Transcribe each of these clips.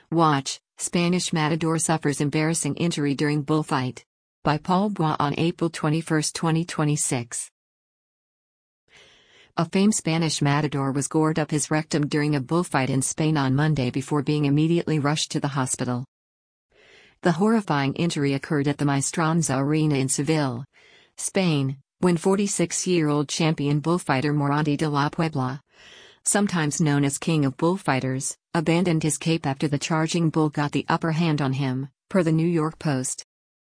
Watch, Spanish Matador suffers embarrassing injury during bullfight. By Paul Bois on April 21, 2026. A famed Spanish matador was gored up his rectum during a bullfight in Spain on Monday before being immediately rushed to the hospital. The horrifying injury occurred at the Maestranza Arena in Seville, Spain, when 46-year-old champion bullfighter Morante de la Puebla, sometimes known as King of Bullfighters, abandoned his cape after the charging bull got the upper hand on him, per the New York Post.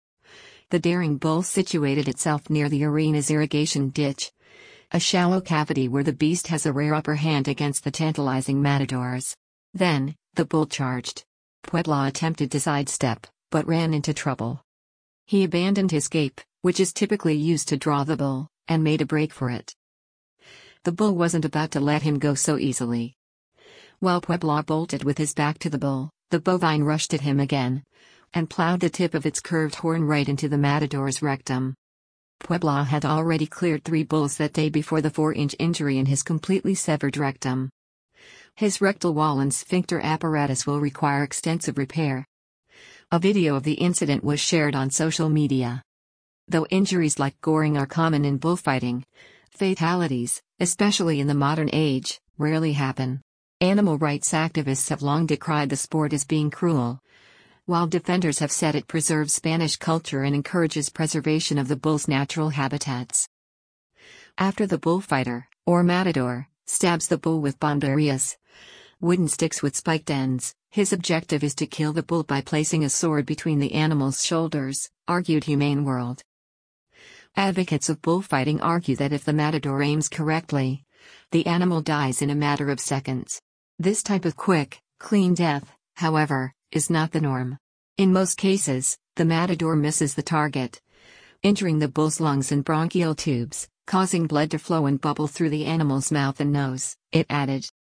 The daring bull situated itself near the arena's irrigation ditch, a shallow cavity where the beast has a rare upper hand against the tantalizing matadors. Then, the bull charged. Puebla attempted to sidestep, but ran into trouble. He abandoned his cape, which is typically used to draw the bull, and made a break for it. The bull wasn't about to let him go so easily. While Puebla bolted with his back to the bull, the bovine rushed at him again, and plowed the tip of its curved horn right into the matador's rectum. Puebla had already cleared 3 bulls that day before the 4-inch injury in his completely severed rectum. His rectal wall and sphincter apparatus will require extensive repair. A video of the incident was shared on social media. Though injuries like goring are common in bullfighting, fatalities, especially in the modern age, rarely happen. Animal rights activists have long decried the sport as being cruel, while defenders have said it preserves Spanish culture and encourages preservation of the bull's natural habitats. After the bullfighter, or matador, stabs the bull with banderillas, wooden sticks with spiked ends, his objective is to kill the bull by placing a sword between the animal's shoulders, argued Humane World. Advocates of bullfighting argue that if the matador aims correctly, the animal dies in a matter of seconds. This type of quick, clean death, however, is not the norm. In most cases, the matador misses the target, injuring the bull's lungs and bronchial tubes, causing blood to flow and bubble through the animal's mouth and nose, it added.